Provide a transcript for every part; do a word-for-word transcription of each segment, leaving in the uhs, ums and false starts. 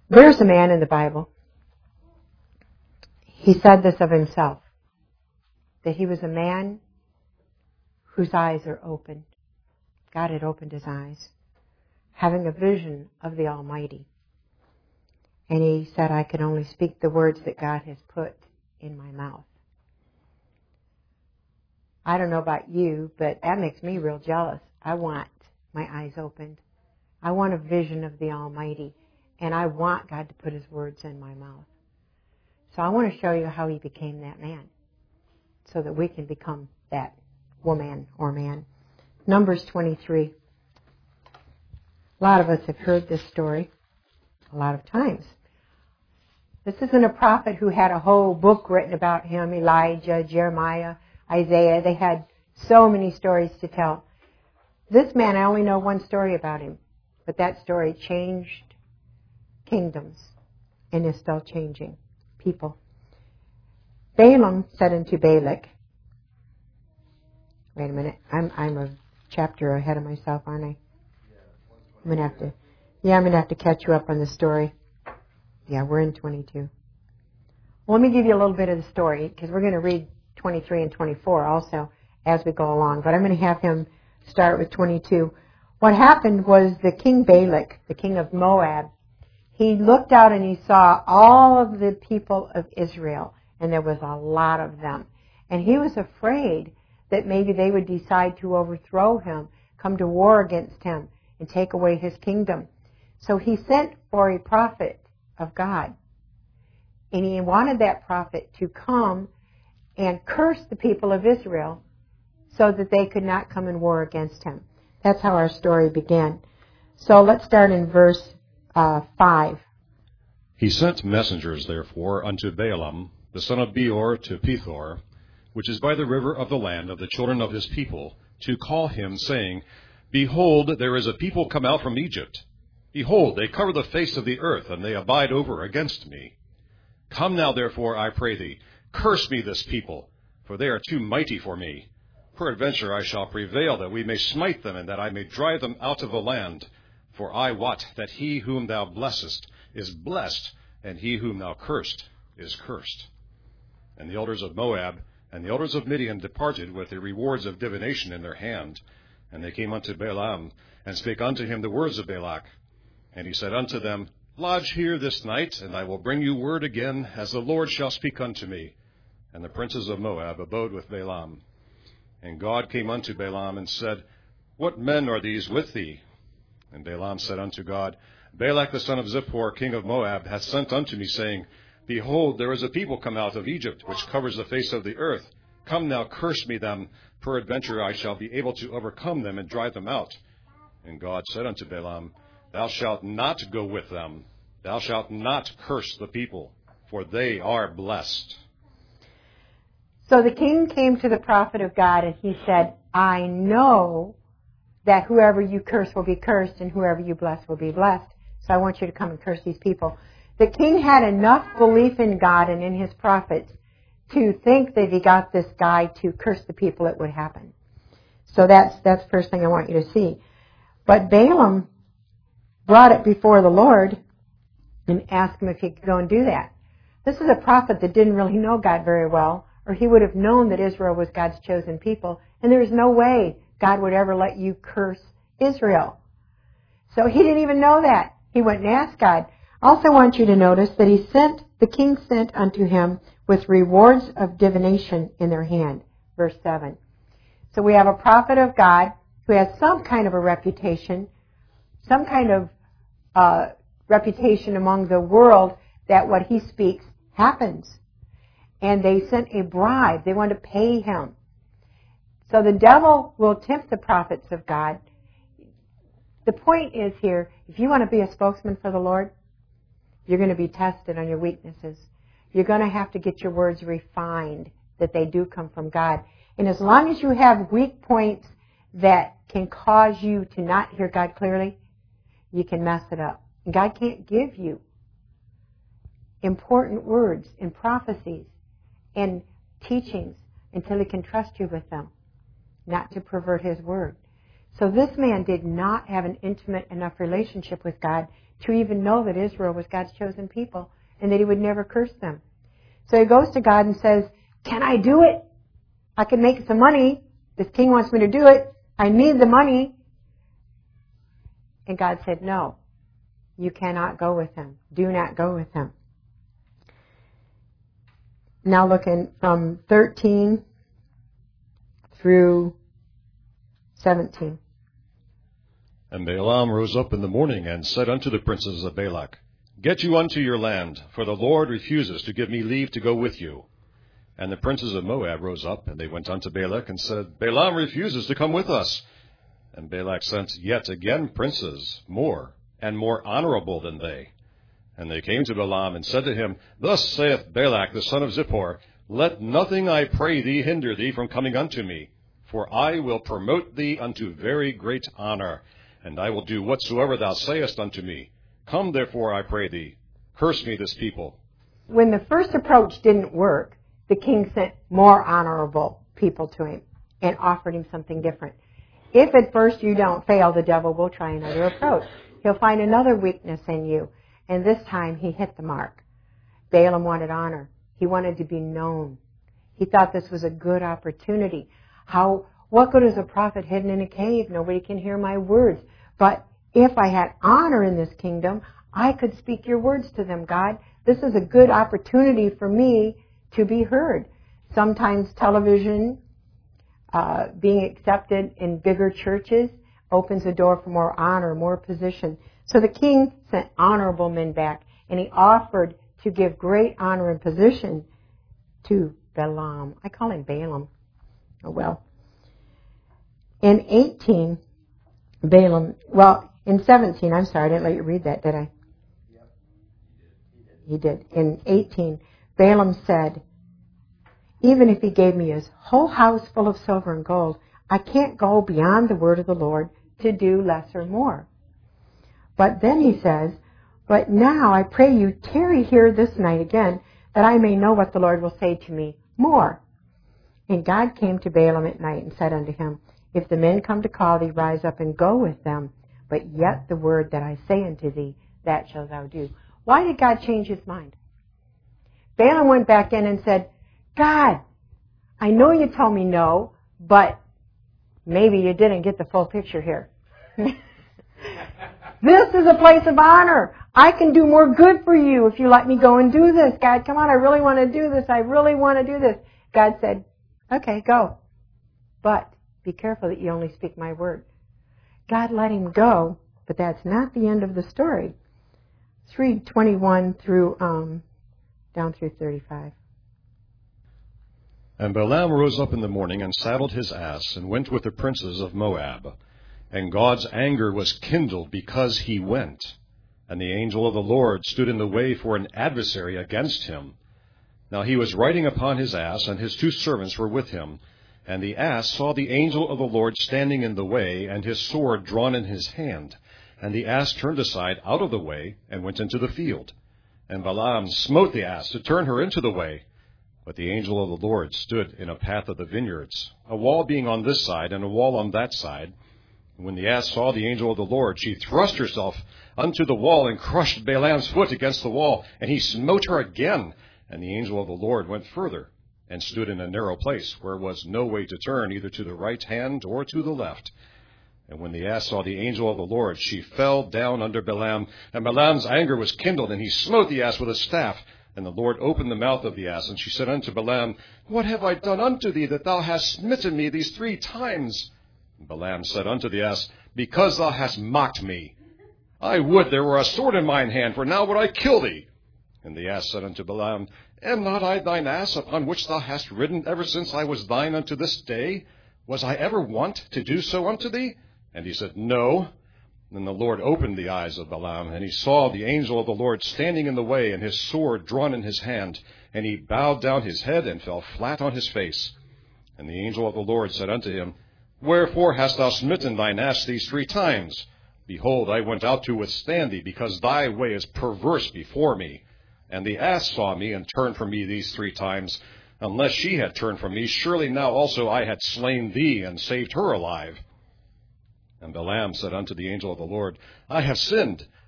There's a man in the Bible. He said this of himself, that he was a man whose eyes are opened. God had opened his eyes, having a vision of the Almighty. And he said, I can only speak the words that God has put in my mouth. I don't know about you, but that makes me real jealous. I want my eyes opened. I want a vision of the Almighty. And I want God to put his words in my mouth. So I want to show you how he became that man, so that we can become that woman or man. Numbers twenty-three. A lot of us have heard this story a lot of times. This isn't a prophet who had a whole book written about him, Elijah, Jeremiah, Isaiah. They had so many stories to tell. This man, I only know one story about him, but that story changed kingdoms and is still changing people. Balaam said unto Balak, wait a minute, I'm I'm a chapter ahead of myself, aren't I? I'm gonna have to, yeah, I'm gonna have to catch you up on the story. Yeah, we're in twenty-two. Well, let me give you a little bit of the story, because we're going to read twenty-three and twenty-four also as we go along. But I'm going to have him start with twenty-two. What happened was the king Balak, the king of Moab, he looked out and he saw all of the people of Israel, and there was a lot of them. And he was afraid that maybe they would decide to overthrow him, come to war against him, and take away his kingdom. So he sent for a prophet of God. And he wanted that prophet to come and curse the people of Israel so that they could not come in war against him. That's how our story began. So let's start in verse uh, five. He sent messengers, therefore, unto Balaam, the son of Beor, to Pethor, which is by the river of the land of the children of his people, to call him, saying, Behold, there is a people come out from Egypt. Behold, they cover the face of the earth, and they abide over against me. Come now, therefore, I pray thee, curse me this people, for they are too mighty for me. Peradventure I shall prevail, that we may smite them, and that I may drive them out of the land. For I wot that he whom thou blessest is blessed, and he whom thou cursed is cursed. And the elders of Moab and the elders of Midian departed with the rewards of divination in their hand. And they came unto Balaam, and spake unto him the words of Balak. And he said unto them, Lodge here this night, and I will bring you word again, as the Lord shall speak unto me. And the princes of Moab abode with Balaam. And God came unto Balaam, and said, What men are these with thee? And Balaam said unto God, Balak the son of Zippor, king of Moab, hath sent unto me, saying, Behold, there is a people come out of Egypt, which covers the face of the earth. Come now, curse me them. Peradventure I shall be able to overcome them and drive them out. And God said unto Balaam, Thou shalt not go with them. Thou shalt not curse the people, for they are blessed. So the king came to the prophet of God, and he said, I know that whoever you curse will be cursed, and whoever you bless will be blessed. So I want you to come and curse these people. The king had enough belief in God and in his prophets to think that if he got this guy to curse the people, it would happen. So that's that's the first thing I want you to see. But Balaam brought it before the Lord and asked him if he could go and do that. This is a prophet that didn't really know God very well, or he would have known that Israel was God's chosen people, and there is no way God would ever let you curse Israel. So he didn't even know that. He went and asked God. I also want you to notice that he sent, the king sent unto him with rewards of divination in their hand. Verse seven. So we have a prophet of God who has some kind of a reputation, some kind of uh, reputation among the world that what he speaks happens. And they sent a bribe. They want to pay him. So the devil will tempt the prophets of God. The point is here, if you want to be a spokesman for the Lord, you're going to be tested on your weaknesses. You're going to have to get your words refined, that they do come from God. And as long as you have weak points that can cause you to not hear God clearly, you can mess it up. And God can't give you important words and prophecies and teachings until he can trust you with them, not to pervert his word. So this man did not have an intimate enough relationship with God to even know that Israel was God's chosen people and that he would never curse them. So he goes to God and says, can I do it? I can make some money. This king wants me to do it. I need the money. And God said, no, you cannot go with him. Do not go with him. Now looking from thirteen through seventeen. And Balaam rose up in the morning and said unto the princes of Balak, Get you unto your land, for the Lord refuses to give me leave to go with you. And the princes of Moab rose up, and they went unto Balak, and said, Balaam refuses to come with us. And Balak sent yet again princes, more, and more honorable than they. And they came to Balaam, and said to him, Thus saith Balak the son of Zippor, Let nothing, I pray thee, hinder thee from coming unto me, for I will promote thee unto very great honor, and I will do whatsoever thou sayest unto me. Come therefore, I pray thee, curse me this people. When the first approach didn't work, the king sent more honorable people to him and offered him something different. If at first you don't fail, the devil will try another approach. He'll find another weakness in you. And this time he hit the mark. Balaam wanted honor. He wanted to be known. He thought this was a good opportunity. How, what good is a prophet hidden in a cave? Nobody can hear my words. But if I had honor in this kingdom, I could speak your words to them, God. This is a good opportunity for me to be heard. Sometimes television, uh, being accepted in bigger churches, opens a door for more honor, more position. So the king sent honorable men back, and he offered to give great honor and position to Balaam. I call him Balaam. Oh, well. In eighteen, Balaam, well, in seventeen, I'm sorry, I didn't let you read that, did I? Yep. He did. In eighteen, Balaam said, even if he gave me his whole house full of silver and gold, I can't go beyond the word of the Lord to do less or more. But then he says, but now I pray you tarry here this night again, that I may know what the Lord will say to me more. And God came to Balaam at night and said unto him, If the men come to call thee, rise up and go with them. But yet the word that I say unto thee, that shalt thou do. Why did God change his mind? Balaam went back in and said, God, I know you told me no, but maybe you didn't get the full picture here. This is a place of honor. I can do more good for you if you let me go and do this. God, come on, I really want to do this. I really want to do this. God said, okay, go. But be careful that you only speak my word. God let him go, but that's not the end of the story. Let's read twenty-one through, um, down through thirty-five. And Balaam rose up in the morning and saddled his ass and went with the princes of Moab. And God's anger was kindled because he went. And the angel of the Lord stood in the way for an adversary against him. Now he was riding upon his ass, and his two servants were with him. And the ass saw the angel of the Lord standing in the way, and his sword drawn in his hand. And the ass turned aside out of the way, and went into the field. And Balaam smote the ass to turn her into the way. But the angel of the Lord stood in a path of the vineyards, a wall being on this side, and a wall on that side. And when the ass saw the angel of the Lord, she thrust herself unto the wall, and crushed Balaam's foot against the wall. And he smote her again. And the angel of the Lord went further, and stood in a narrow place, where was no way to turn, either to the right hand or to the left. And when the ass saw the angel of the Lord, she fell down under Balaam. And Balaam's anger was kindled, and he smote the ass with a staff. And the Lord opened the mouth of the ass, and she said unto Balaam, What have I done unto thee, that thou hast smitten me these three times? And Balaam said unto the ass, Because thou hast mocked me. I would there were a sword in mine hand, for now would I kill thee. And the ass said unto Balaam, Am not I thine ass, upon which thou hast ridden ever since I was thine unto this day? Was I ever wont to do so unto thee? And he said, No. Then the Lord opened the eyes of Balaam, and he saw the angel of the Lord standing in the way, and his sword drawn in his hand. And he bowed down his head, and fell flat on his face. And the angel of the Lord said unto him, Wherefore hast thou smitten thine ass these three times? Behold, I went out to withstand thee, because thy way is perverse before me. And the ass saw me, and turned from me these three times. Unless she had turned from me, surely now also I had slain thee, and saved her alive. And Balaam said unto the angel of the Lord, I have sinned.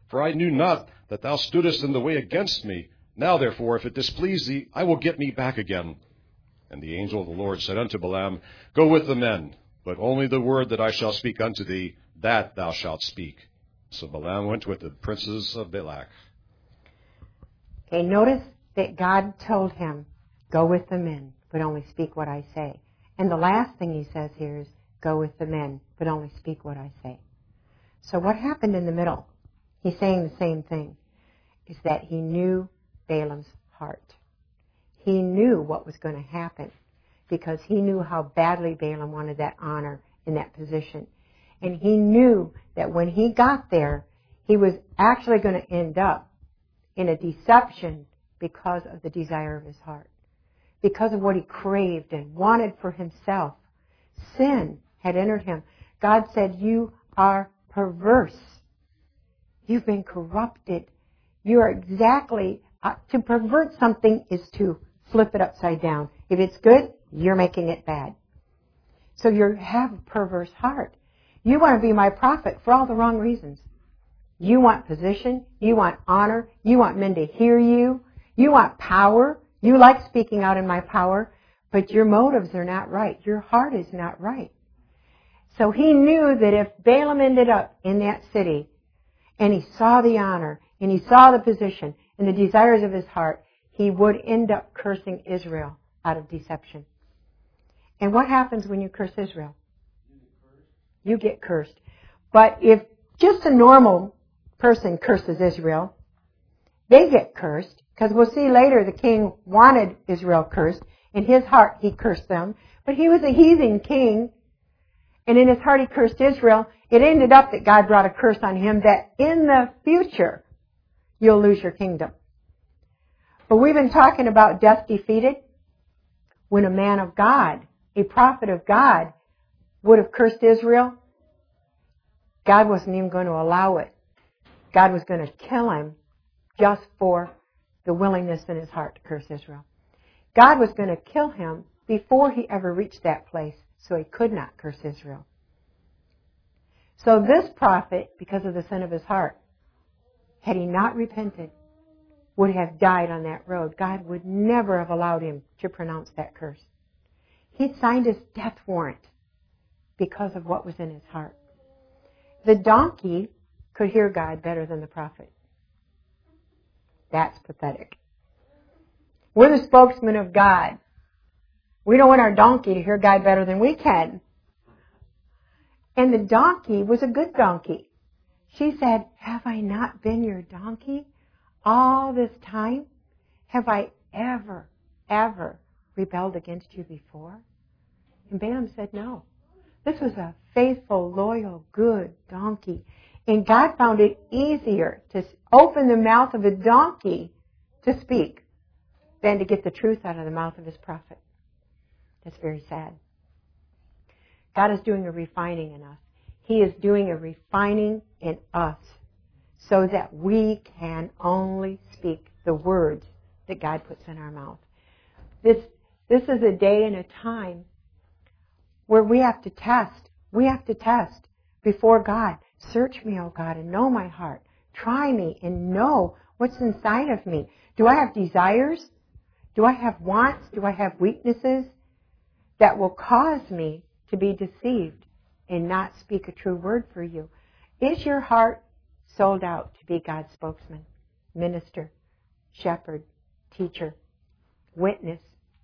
For I knew not that thou stoodest in the way against me. Now therefore, if it displease thee, I will get me back again. And the angel of the Lord said unto Balaam, Go with the men, but only the word that I shall speak unto thee, that thou shalt speak. So Balaam went with the princes of Balak. Okay, notice that God told him, Go with the men, but only speak what I say. And the last thing he says here is, Go with the men, but only speak what I say. So what happened in the middle? He's saying the same thing, is that he knew Balaam's heart. He knew what was going to happen because he knew how badly Balaam wanted that honor in that position. And he knew that when he got there, he was actually going to end up in a deception because of the desire of his heart, because of what he craved and wanted for himself. Sin had entered him. God said, You are perverse. You've been corrupted. You are exactly, uh, to pervert something is to flip it upside down. If it's good, you're making it bad. So you have a perverse heart. You want to be my prophet for all the wrong reasons. You want position. You want honor. You want men to hear you. You want power. You like speaking out in my power, but your motives are not right. Your heart is not right. So he knew that if Balaam ended up in that city and he saw the honor and he saw the position and the desires of his heart, he would end up cursing Israel out of deception. And what happens when you curse Israel? You get cursed. But if just a normal person curses Israel, they get cursed. Because we'll see later the king wanted Israel cursed. In his heart he cursed them. But he was a heathen king. And in his heart he cursed Israel. It ended up that God brought a curse on him that in the future you'll lose your kingdom. But we've been talking about death defeated. When a man of God, a prophet of God, would have cursed Israel, God wasn't even going to allow it. God was going to kill him just for the willingness in his heart to curse Israel. God was going to kill him before he ever reached that place, so he could not curse Israel. So this prophet, because of the sin of his heart, had he not repented, would have died on that road. God would never have allowed him to pronounce that curse. He'd signed his death warrant because of what was in his heart. The donkey could hear God better than the prophet. That's pathetic. We're the spokesman of God. We don't want our donkey to hear God better than we can. And the donkey was a good donkey. She said, Have I not been your donkey all this time? Have I ever, ever rebelled against you before? And Balaam said, No. This was a faithful, loyal, good donkey. And God found it easier to open the mouth of a donkey to speak than to get the truth out of the mouth of his prophet. That's very sad. God is doing a refining in us. He is doing a refining in us so that we can only speak the words that God puts in our mouth. This, this is a day and a time where we have to test. We have to test before God. Search me, O God, and know my heart. Try me and know what's inside of me. Do I have desires? Do I have wants? Do I have weaknesses that will cause me to be deceived and not speak a true word for you? Is your heart sold out to be God's spokesman, minister, shepherd, teacher, witness?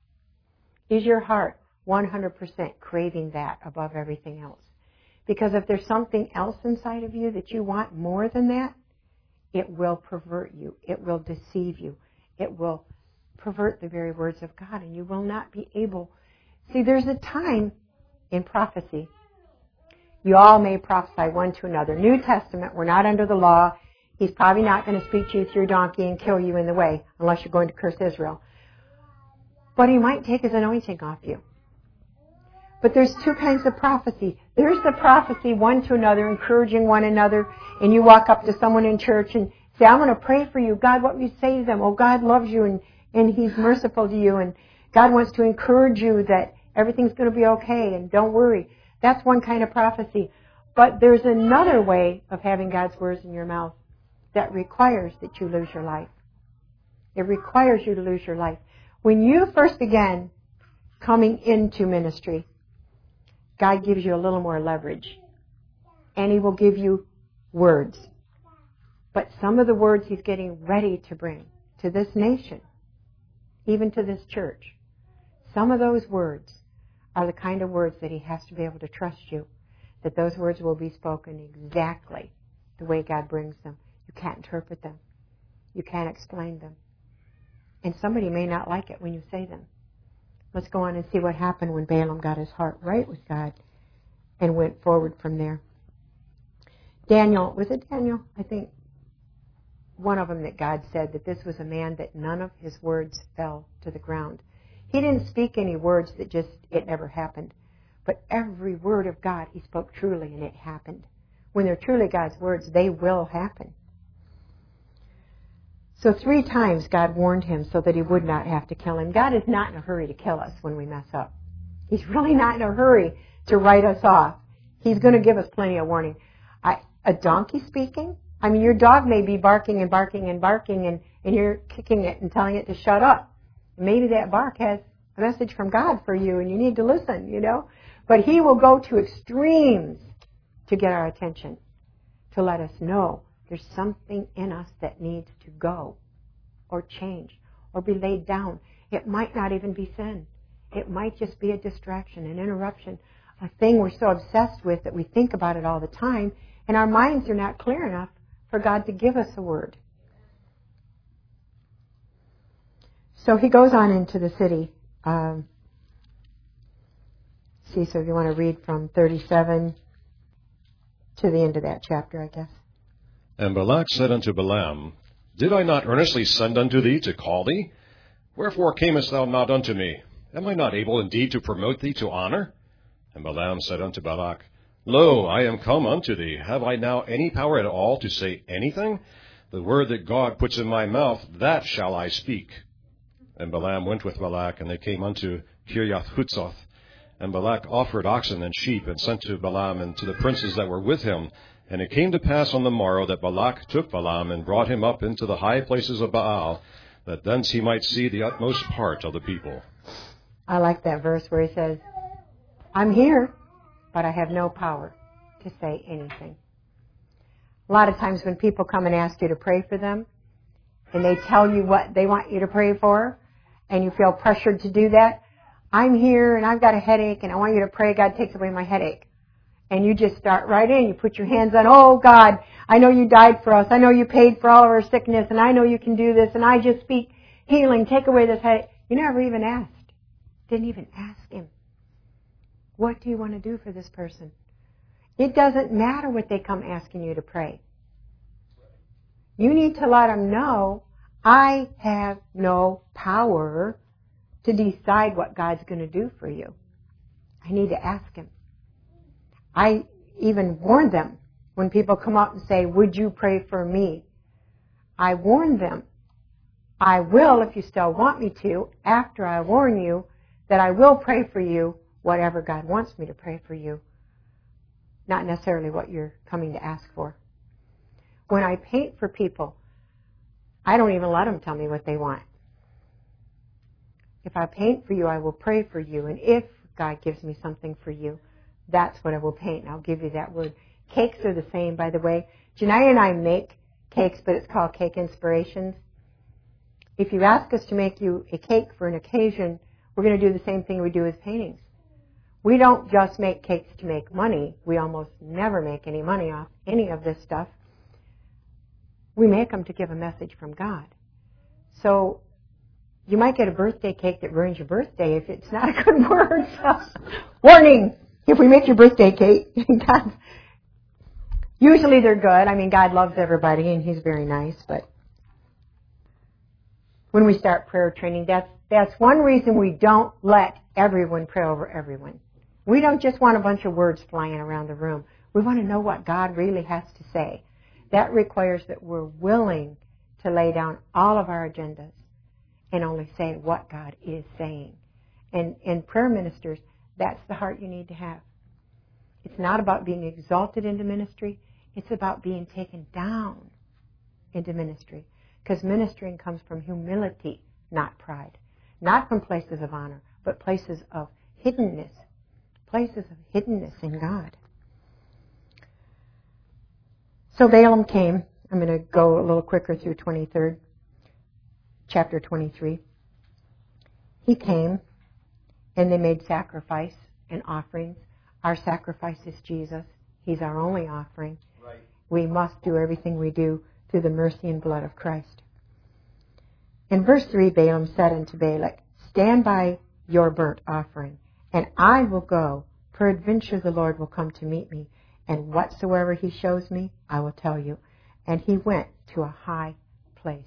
Is your heart one hundred percent craving that above everything else? Because if there's something else inside of you that you want more than that, it will pervert you. It will deceive you. It will pervert the very words of God, and you will not be able. See, there's a time in prophecy. You all may prophesy one to another. New Testament, we're not under the law. He's probably not going to speak to you through your donkey and kill you in the way, unless you're going to curse Israel. But he might take his anointing off you. But there's two kinds of prophecy. There's the prophecy one to another, encouraging one another, and you walk up to someone in church and say, I'm going to pray for you. God, what would you say to them? Oh, God loves you, and, and He's merciful to you, and God wants to encourage you that everything's going to be okay, and don't worry. That's one kind of prophecy. But there's another way of having God's words in your mouth, that requires that you lose your life. It requires you to lose your life. When you first began coming into ministry, God gives you a little more leverage. And He will give you words. But some of the words He's getting ready to bring to this nation, even to this church, some of those words are the kind of words that He has to be able to trust you, that those words will be spoken exactly the way God brings them. You can't interpret them. You can't explain them. And somebody may not like it when you say them. Let's go on and see what happened when Balaam got his heart right with God and went forward from there. Daniel, was it Daniel? I think one of them that God said that this was a man that none of his words fell to the ground. He didn't speak any words that just, it never happened. But every word of God, He spoke truly, and it happened. When they're truly God's words, they will happen. So three times God warned him so that He would not have to kill him. God is not in a hurry to kill us when we mess up. He's really not in a hurry to write us off. He's going to give us plenty of warning. I, a donkey speaking? I mean, your dog may be barking and barking and barking, and, and you're kicking it and telling it to shut up. Maybe that bark has a message from God for you, and you need to listen, you know. But He will go to extremes to get our attention, to let us know there's something in us that needs to go or change or be laid down. It might not even be sin. It might just be a distraction, an interruption, a thing we're so obsessed with that we think about it all the time, and our minds are not clear enough for God to give us a word. So he goes on into the city. Um, see, so if you want to read from thirty-seven to the end of that chapter, I guess. And Balak said unto Balaam, Did I not earnestly send unto thee to call thee? Wherefore camest thou not unto me? Am I not able indeed to promote thee to honor? And Balaam said unto Balak, Lo, I am come unto thee. Have I now any power at all to say anything? The word that God puts in my mouth, that shall I speak. And Balaam went with Balak, and they came unto Kiriath-Huzoth. And Balak offered oxen and sheep, and sent to Balaam and to the princes that were with him. And it came to pass on the morrow that Balak took Balaam, and brought him up into the high places of Baal, that thence he might see the utmost part of the people. I like that verse where he says, I'm here, but I have no power to say anything. A lot of times when people come and ask you to pray for them, and they tell you what they want you to pray for, and you feel pressured to do that, I'm here and I've got a headache and I want you to pray God takes away my headache. And you just start right in. You put your hands on, oh God, I know you died for us. I know you paid for all of our sickness, and I know you can do this, and I just speak healing. Take away this headache. You never even asked. Didn't even ask Him. What do you want to do for this person? It doesn't matter what they come asking you to pray. You need to let them know, I have no power to decide what God's going to do for you. I need to ask Him. I even warn them when people come up and say, would you pray for me? I warn them, I will if you still want me to, after I warn you, that I will pray for you whatever God wants me to pray for you. Not necessarily what you're coming to ask for. When I paint for people, I don't even let them tell me what they want. If I paint for you, I will pray for you. And if God gives me something for you, that's what I will paint. And I'll give you that word. Cakes are the same, by the way. Janai and I make cakes, but it's called Cake Inspirations. If you ask us to make you a cake for an occasion, we're going to do the same thing we do with paintings. We don't just make cakes to make money. We almost never make any money off any of this stuff. We make them to give a message from God. So you might get a birthday cake that ruins your birthday if it's not a good word. So, warning! If we make your birthday cake, God, usually they're good. I mean, God loves everybody and He's very nice. But when we start prayer training, that's that's one reason we don't let everyone pray over everyone. We don't just want a bunch of words flying around the room. We want to know what God really has to say. That requires that we're willing to lay down all of our agendas and only say what God is saying. And in prayer ministers, that's the heart you need to have. It's not about being exalted into ministry. It's about being taken down into ministry. Because ministering comes from humility, not pride. Not from places of honor, but places of hiddenness. Places of hiddenness in God. So Balaam came. I'm going to go a little quicker through twenty-third, chapter twenty-three. He came, and they made sacrifice and offerings. Our sacrifice is Jesus. He's our only offering. Right. We must do everything we do through the mercy and blood of Christ. In verse three, Balaam said unto Balak, Stand by your burnt offering, and I will go. Peradventure the Lord will come to meet me, and whatsoever he shows me, I will tell you. And he went to a high place.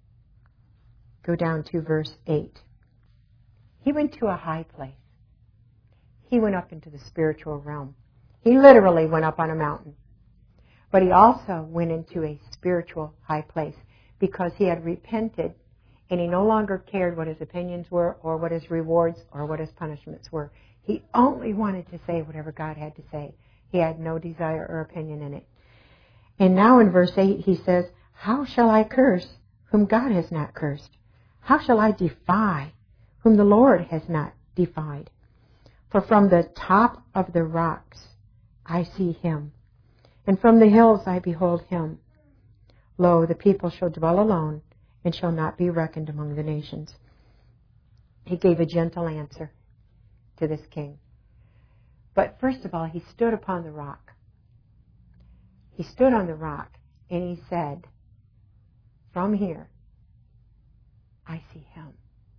Go down to verse eight. He went to a high place. He went up into the spiritual realm. He literally went up on a mountain. But he also went into a spiritual high place because he had repented and he no longer cared what his opinions were or what his rewards or what his punishments were. He only wanted to say whatever God had to say. He had no desire or opinion in it. And now in verse eight he says, How shall I curse whom God has not cursed? How shall I defy whom the Lord has not defied? For from the top of the rocks I see him, and from the hills I behold him. Lo, the people shall dwell alone, and shall not be reckoned among the nations. He gave a gentle answer to this king. But first of all, he stood upon the rock. He stood on the rock, and he said, From here, I see him.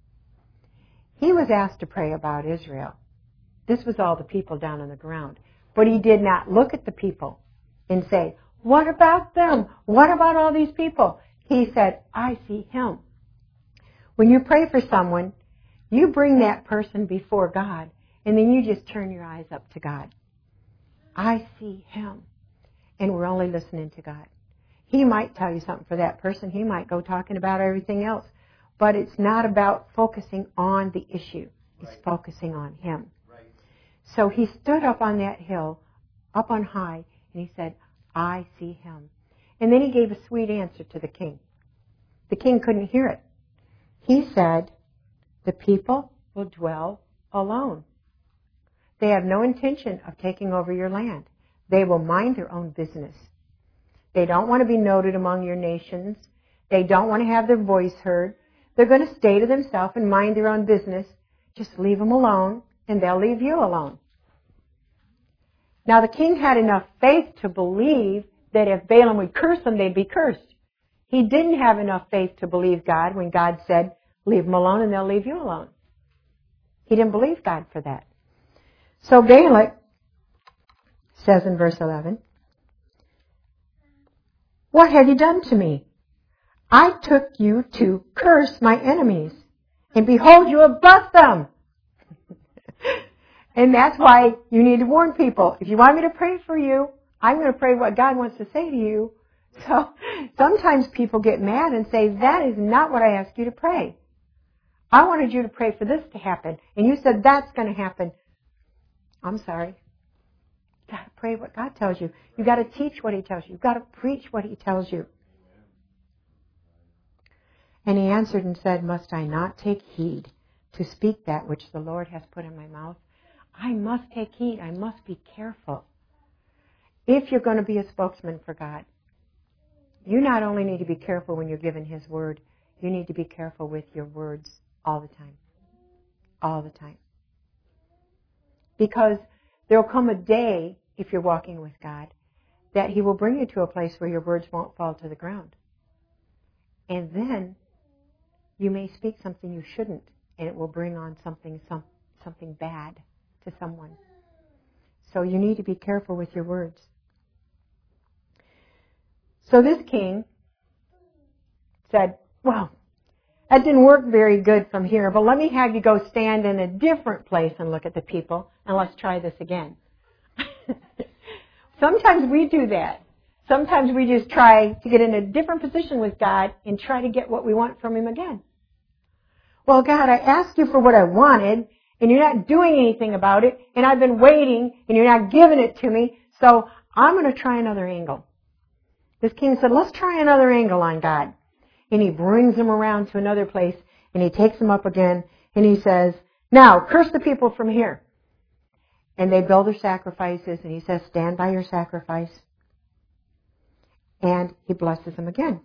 He was asked to pray about Israel. This was all the people down on the ground. But he did not look at the people and say, What about them? What about all these people? He said, I see him. When you pray for someone, you bring that person before God, and then you just turn your eyes up to God. I see him. And we're only listening to God. He might tell you something for that person. He might go talking about everything else. But it's not about focusing on the issue. It's Right. focusing on him. Right. So he stood up on that hill, up on high, and he said, I see him. And then he gave a sweet answer to the king. The king couldn't hear it. He said, The people will dwell alone. They have no intention of taking over your land. They will mind their own business. They don't want to be noted among your nations. They don't want to have their voice heard. They're going to stay to themselves and mind their own business. Just leave them alone, and they'll leave you alone. Now, the king had enough faith to believe that if Balaam would curse them, they'd be cursed. He didn't have enough faith to believe God when God said, leave them alone and they'll leave you alone. He didn't believe God for that. So Balak says in verse eleven, What have you done to me? I took you to curse my enemies, and behold, you have blessed them. And that's why you need to warn people. If you want me to pray for you, I'm going to pray what God wants to say to you. So sometimes people get mad and say, that is not what I asked you to pray. I wanted you to pray for this to happen. And you said that's going to happen. I'm sorry. You've got to pray what God tells you. You've got to teach what he tells you. You've got to preach what he tells you. And he answered and said, Must I not take heed to speak that which the Lord has put in my mouth? I must take heed. I must be careful. If you're going to be a spokesman for God, you not only need to be careful when you're given his word, you need to be careful with your words all the time. All the time. Because there will come a day, if you're walking with God, that he will bring you to a place where your words won't fall to the ground. And then you may speak something you shouldn't, and it will bring on something some, something bad to someone. So you need to be careful with your words. So this king said, well, that didn't work very good from here, but let me have you go stand in a different place and look at the people, and let's try this again. Sometimes we do that. Sometimes we just try to get in a different position with God and try to get what we want from him again. Well, God, I asked you for what I wanted, and you're not doing anything about it, and I've been waiting, and you're not giving it to me, so I'm going to try another angle. This king said, let's try another angle on God. And he brings him around to another place, and he takes him up again, and he says, now, curse the people from here. And they build their sacrifices, and he says, stand by your sacrifice. And he blesses them again.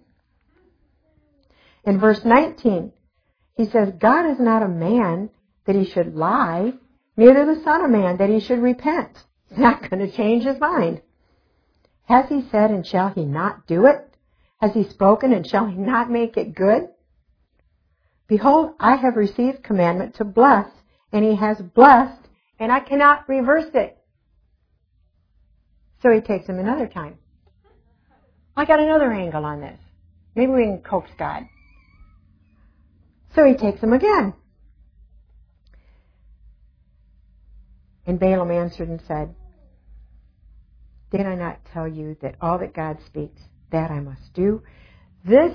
In verse nineteen, he says, God is not a man that he should lie, neither the Son of Man that he should repent. He's not going to change his mind. Has he said, and shall he not do it? Has he spoken, and shall he not make it good? Behold, I have received commandment to bless, and he has blessed, and I cannot reverse it. So he takes him another time. I got another angle on this. Maybe we can coax God. So he takes him again. And Balaam answered and said, did I not tell you that all that God speaks, that I must do? This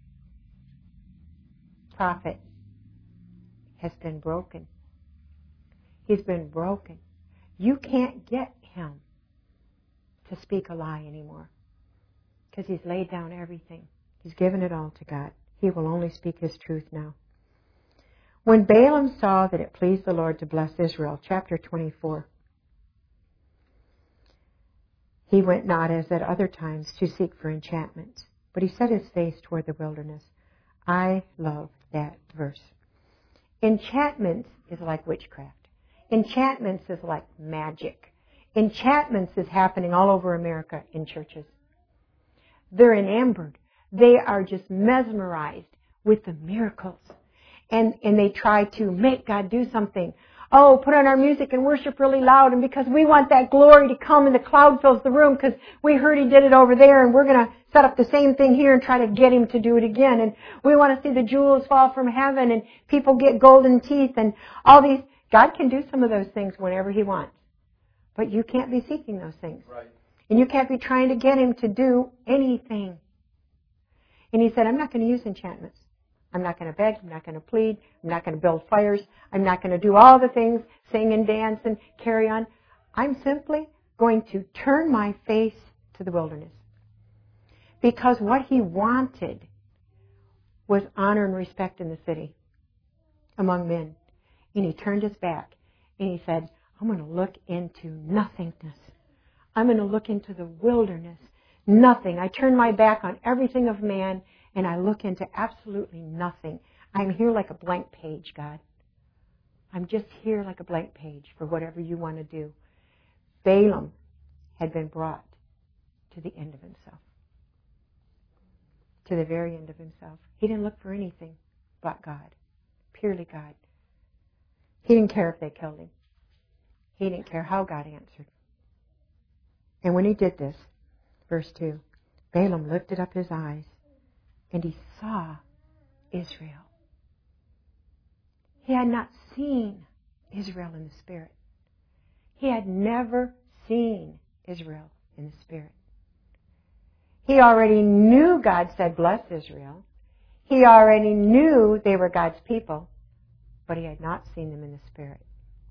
prophet has been broken. He's been broken. You can't get him to speak a lie anymore because he's laid down everything. He's given it all to God. He will only speak his truth now. When Balaam saw that it pleased the Lord to bless Israel, chapter twenty-four, he went not as at other times to seek for enchantments, but he set his face toward the wilderness. I love that verse. Enchantments is like witchcraft. Enchantments is like magic. Enchantments is happening all over America in churches. They're enamored. They are just mesmerized with the miracles. And, and they try to make God do something. Oh, put on our music and worship really loud, and because we want that glory to come and the cloud fills the room because we heard he did it over there, and we're going to set up the same thing here and try to get him to do it again. And we want to see the jewels fall from heaven and people get golden teeth and all these. God can do some of those things whenever he wants. But you can't be seeking those things. Right. And you can't be trying to get him to do anything. And he said, I'm not going to use enchantments. I'm not going to beg. I'm not going to plead. I'm not going to build fires. I'm not going to do all the things, sing and dance and carry on. I'm simply going to turn my face to the wilderness. Because what he wanted was honor and respect in the city among men. And he turned his back and he said, I'm going to look into nothingness. I'm going to look into the wilderness. Nothing. I turn my back on everything of man and I look into absolutely nothing. I'm here like a blank page, God. I'm just here like a blank page for whatever you want to do. Balaam had been brought to the end of himself. To the very end of himself. He didn't look for anything but God. Purely God. He didn't care if they killed him. He didn't care how God answered. And when he did this, verse two, Balaam lifted up his eyes and he saw Israel. He had not seen Israel in the Spirit. He had never seen Israel in the Spirit. He already knew God said, bless Israel. He already knew they were God's people, but he had not seen them in the Spirit.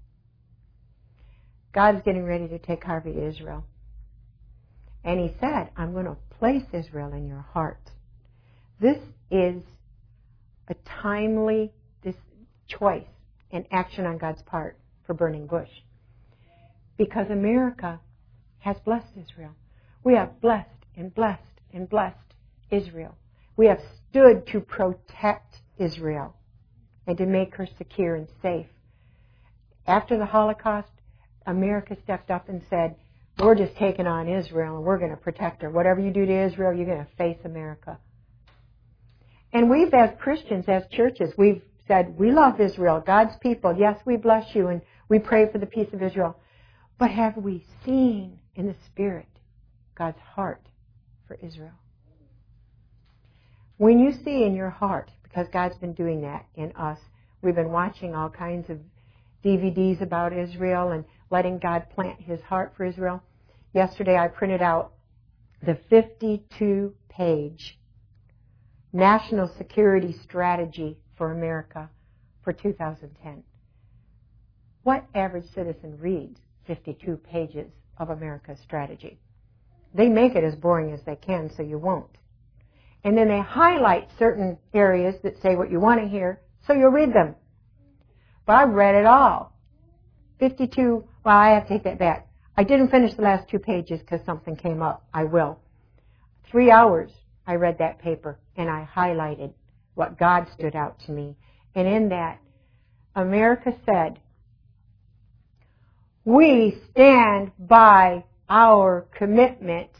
God's getting ready to take Harvey to Israel. And he said, I'm going to place Israel in your heart. This is a timely this choice and action on God's part for burning bush. Because America has blessed Israel. We have blessed and blessed and blessed Israel. We have stood to protect Israel and to make her secure and safe. After the Holocaust, America stepped up and said, we're just taking on Israel and we're going to protect her. Whatever you do to Israel, you're going to face America. And we've, as Christians, as churches, we've said, we love Israel, God's people. Yes, we bless you and we pray for the peace of Israel. But have we seen in the Spirit God's heart for Israel? When you see in your heart, because God's been doing that in us, we've been watching all kinds of D V Ds about Israel and letting God plant his heart for Israel. Yesterday I printed out the fifty-two page National Security Strategy for America for two thousand ten. What average citizen reads fifty-two pages of America's strategy? They make it as boring as they can so you won't. And then they highlight certain areas that say what you want to hear, so you'll read them. But I've read it all. fifty-two, well, I have to take that back. I didn't finish the last two pages because something came up. I will. Three hours I read that paper, and I highlighted what God stood out to me. And in that, America said, we stand by our commitment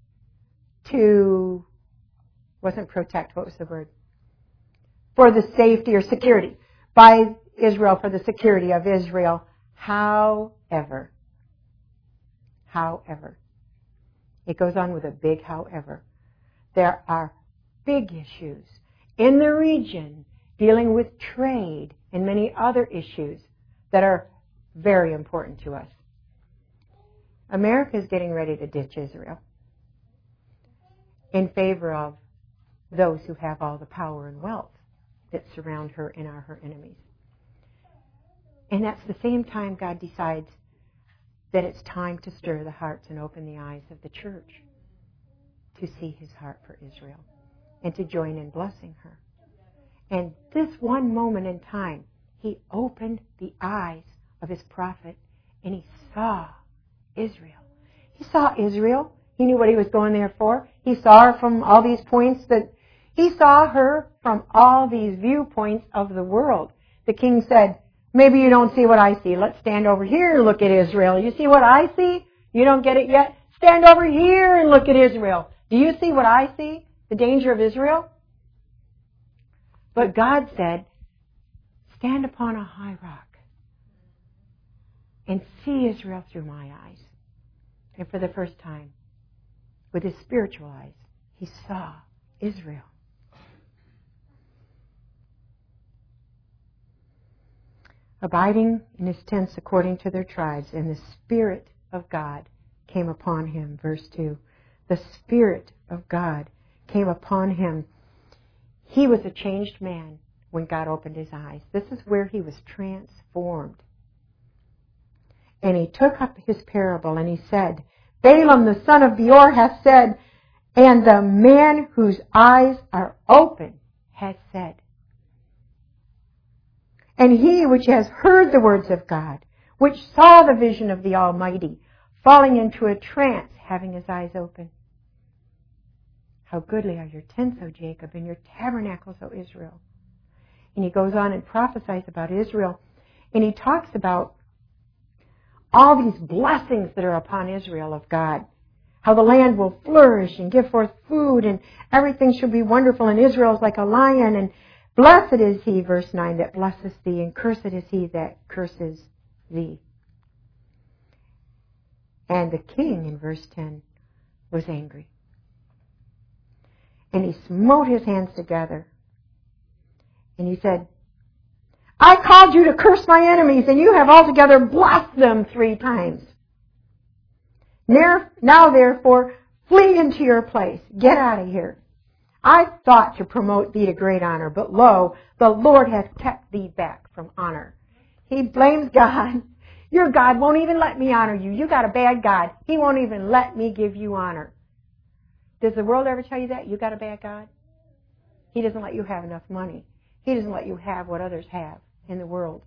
to, wasn't protect, what was the word? For the safety or security. By Israel, for the security of Israel. However, however, it goes on with a big however. There are big issues in the region dealing with trade and many other issues that are very important to us. America is getting ready to ditch Israel in favor of those who have all the power and wealth that surround her and are her enemies. And that's the same time God decides that it's time to stir the hearts and open the eyes of the church to see his heart for Israel and to join in blessing her. And this one moment in time, he opened the eyes of his prophet and he saw Israel. He saw Israel. He knew what he was going there for. He saw her from all these points that he saw her from all these viewpoints of the world. The king said, maybe you don't see what I see. Let's stand over here and look at Israel. You see what I see? You don't get it yet? Stand over here and look at Israel. Do you see what I see? The danger of Israel? But God said, stand upon a high rock and see Israel through my eyes. And for the first time, with his spiritual eyes, he saw Israel. Abiding in his tents according to their tribes, and the Spirit of God came upon him. Verse two. The Spirit of God came upon him. He was a changed man when God opened his eyes. This is where he was transformed. And he took up his parable and he said, Balaam the son of Beor hath said, and the man whose eyes are open hath said. And he which has heard the words of God, which saw the vision of the Almighty, falling into a trance, having his eyes open. How goodly are your tents, O Jacob, and your tabernacles, O Israel. And he goes on and prophesies about Israel. And he talks about all these blessings that are upon Israel of God. How the land will flourish and give forth food, and everything shall be wonderful. And Israel is like a lion, and blessed is he, verse nine, that blesseth thee, and cursed is he that curses thee. And the king, in verse ten, was angry. And he smote his hands together. And he said, I called you to curse my enemies, and you have altogether blessed them three times. Now, therefore, flee into your place. Get out of here. I thought to promote thee to great honor, but lo, the Lord hath kept thee back from honor. He blames God. Your God won't even let me honor you. You got a bad God. He won't even let me give you honor. Does the world ever tell you that? You got a bad God? He doesn't let you have enough money. He doesn't let you have what others have in the world.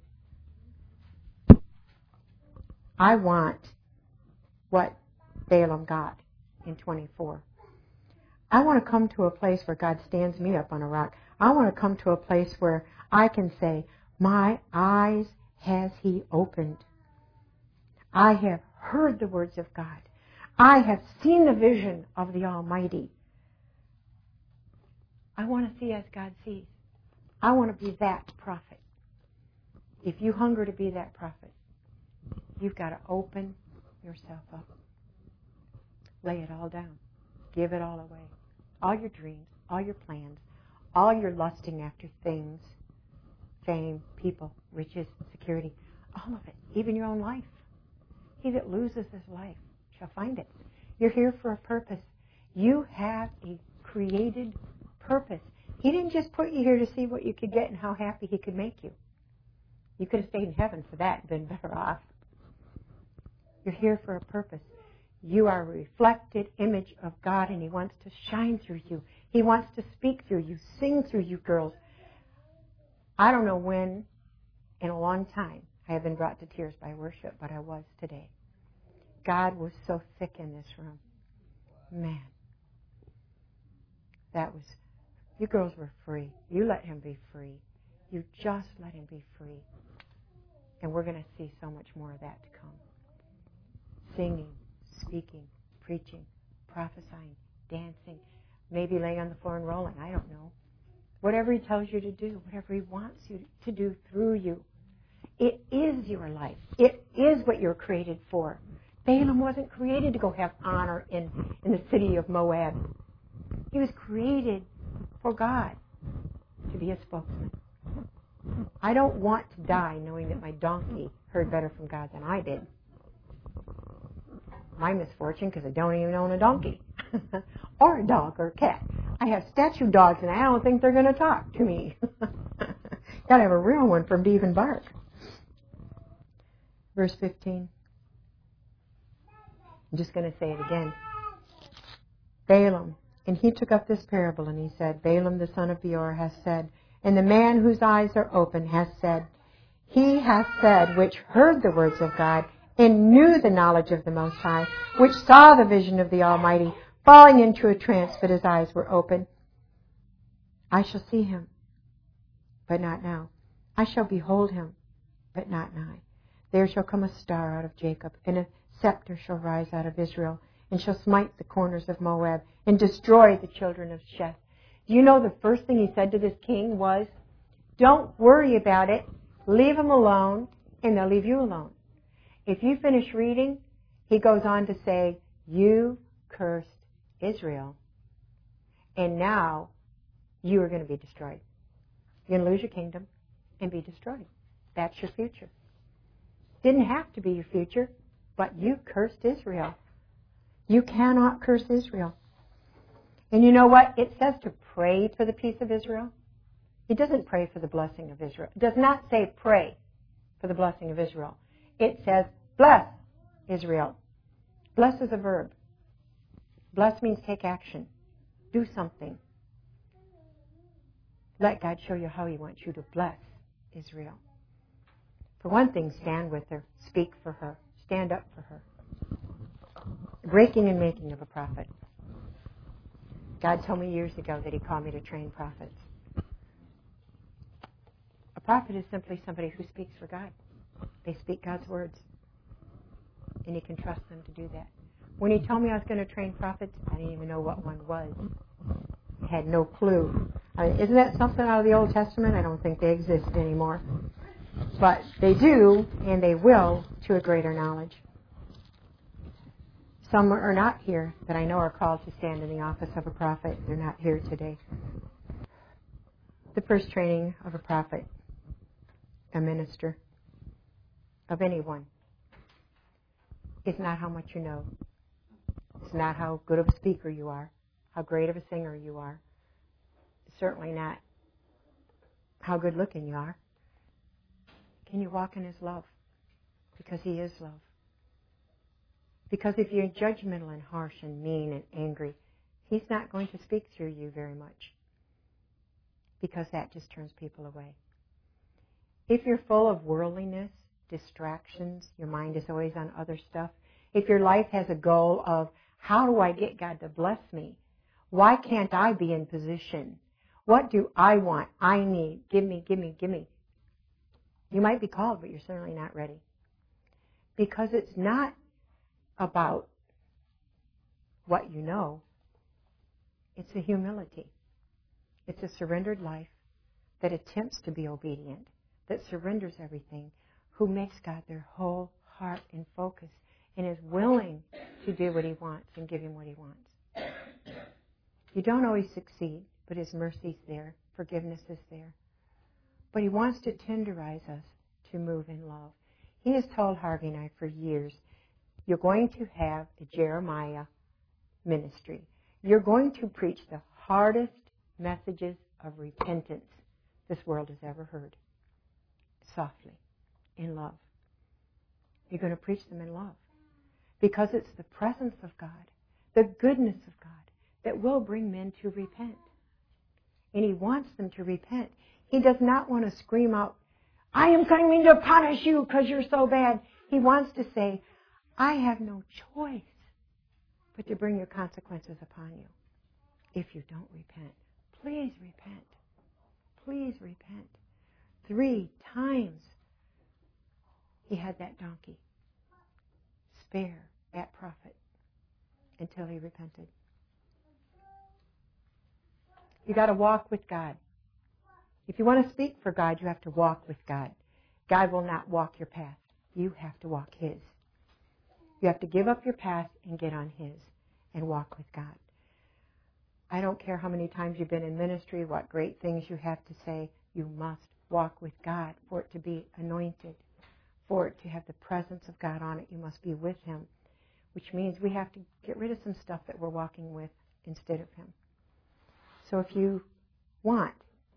I want what Balaam got in twenty-four. I want to come to a place where God stands me up on a rock. I want to come to a place where I can say, my eyes has he opened. I have heard the words of God. I have seen the vision of the Almighty. I want to see as God sees. I want to be that prophet. If you hunger to be that prophet, you've got to open yourself up. Lay it all down. Give it all away. All your dreams, all your plans, all your lusting after things, fame, people, riches, security, all of it, even your own life. He that loses his life shall find it. You're here for a purpose. You have a created purpose. He didn't just put you here to see what you could get and how happy he could make you. You could have stayed in heaven for that and been better off. You're here for a purpose. You are a reflected image of God, and He wants to shine through you. He wants to speak through you, sing through you, girls. I don't know when in a long time I have been brought to tears by worship, but I was today. God was so thick in this room. Man. That was, you girls were free. You let Him be free. You just let Him be free. And we're going to see so much more of that to come. Singing, speaking, preaching, prophesying, dancing, maybe laying on the floor and rolling. I don't know. Whatever He tells you to do, whatever He wants you to do through you. It is your life. It is what you're created for. Balaam wasn't created to go have honor in, in the city of Moab. He was created for God to be a spokesman. I don't want to die knowing that my donkey heard better from God than I did. My misfortune, because I don't even own a donkey. Or a dog or a cat. I have statue dogs, and I don't think they're going to talk to me. Got to have a real one from to even bark. Verse fifteen. I'm just going to say it again. Balaam. And he took up this parable, and he said, Balaam the son of Beor has said, and the man whose eyes are open has said, He hath said, which heard the words of God, and knew the knowledge of the Most High, which saw the vision of the Almighty, falling into a trance, but his eyes were open. I shall see Him, but not now. I shall behold Him, but not nigh. There shall come a star out of Jacob, and a scepter shall rise out of Israel, and shall smite the corners of Moab, and destroy the children of Sheth. Do you know the first thing he said to this king was, don't worry about it, leave them alone, and they'll leave you alone. If you finish reading, he goes on to say, you cursed Israel, and now you are going to be destroyed. You're going to lose your kingdom and be destroyed. That's your future. Didn't have to be your future, but you cursed Israel. You cannot curse Israel. And you know what? It says to pray for the peace of Israel. It doesn't pray for the blessing of Israel. It does not say pray for the blessing of Israel. It says bless Israel. Bless is a verb. Bless means take action. Do something. Let God show you how He wants you to bless Israel. For one thing, stand with her. Speak for her. Stand up for her. Breaking and making of a prophet. God told me years ago that He called me to train prophets. A prophet is simply somebody who speaks for God. They speak God's words. And you can trust them to do that. When He told me I was going to train prophets, I didn't even know what one was. I had no clue. I mean, isn't that something out of the Old Testament? I don't think they exist anymore. But they do, and they will, to a greater knowledge. Some are not here that I know are called to stand in the office of a prophet. They're not here today. The first training of a prophet, a minister, of anyone, is not how much you know. It's not how good of a speaker you are, how great of a singer you are. It's certainly not how good looking you are. Can you walk in His love? Because He is love. Because if you're judgmental and harsh and mean and angry, He's not going to speak through you very much. Because that just turns people away. If you're full of worldliness, distractions, your mind is always on other stuff, if your life has a goal of, how do I get God to bless me? Why can't I be in position? What do I want? I need. Give me, give me, give me. You might be called, but you're certainly not ready. Because it's not about what you know. It's a humility. It's a surrendered life that attempts to be obedient, that surrenders everything, who makes God their whole heart and focus, and is willing to do what He wants and give Him what He wants. You don't always succeed, but His mercy's there. Forgiveness is there. But He wants to tenderize us to move in love. He has told Harvey and I for years, you're going to have a Jeremiah ministry. You're going to preach the hardest messages of repentance this world has ever heard. Softly, in love. You're going to preach them in love. Because it's the presence of God, the goodness of God, that will bring men to repent. And He wants them to repent. He does not want to scream out, I am coming to punish you because you're so bad. He wants to say, I have no choice but to bring your consequences upon you if you don't repent. Please repent. Please repent. Three times He had that donkey spare that prophet until he repented. You got to walk with God. If you want to speak for God, you have to walk with God. God will not walk your path. You have to walk His. You have to give up your path and get on His and walk with God. I don't care how many times you've been in ministry, what great things you have to say. You must walk with God for it to be anointed, for it to have the presence of God on it. You must be with Him, which means we have to get rid of some stuff that we're walking with instead of Him. So if you want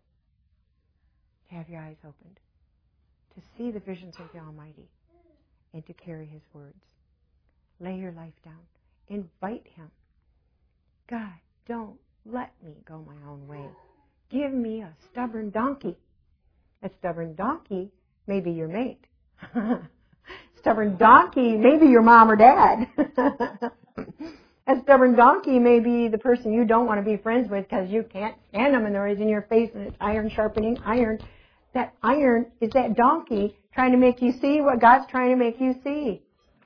to have your eyes opened, to see the visions of the Almighty, and to carry His words, lay your life down. Invite Him. God, don't let me go my own way. Give me a stubborn donkey. A stubborn donkey may be your mate. Stubborn donkey may be your mom or dad. A stubborn donkey may be the person you don't want to be friends with because you can't stand them and they're always in your face and it's iron sharpening iron. That iron is that donkey trying to make you see what God's trying to make you see.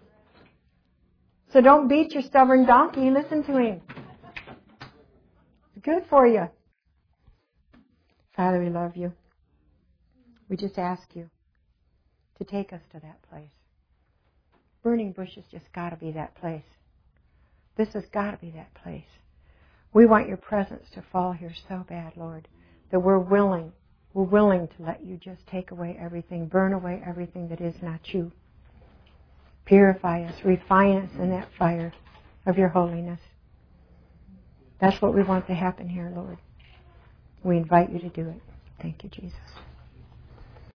So don't beat your stubborn donkey. Listen to him. It's good for you. Father, we love you. We just ask you to take us to that place. Burning bush has just got to be that place. This has got to be that place. We want your presence to fall here so bad, Lord, that we're willing, we're willing to let you just take away everything, burn away everything that is not you. Purify us, refine us in that fire of your holiness. That's what we want to happen here, Lord. We invite you to do it. Thank you, Jesus.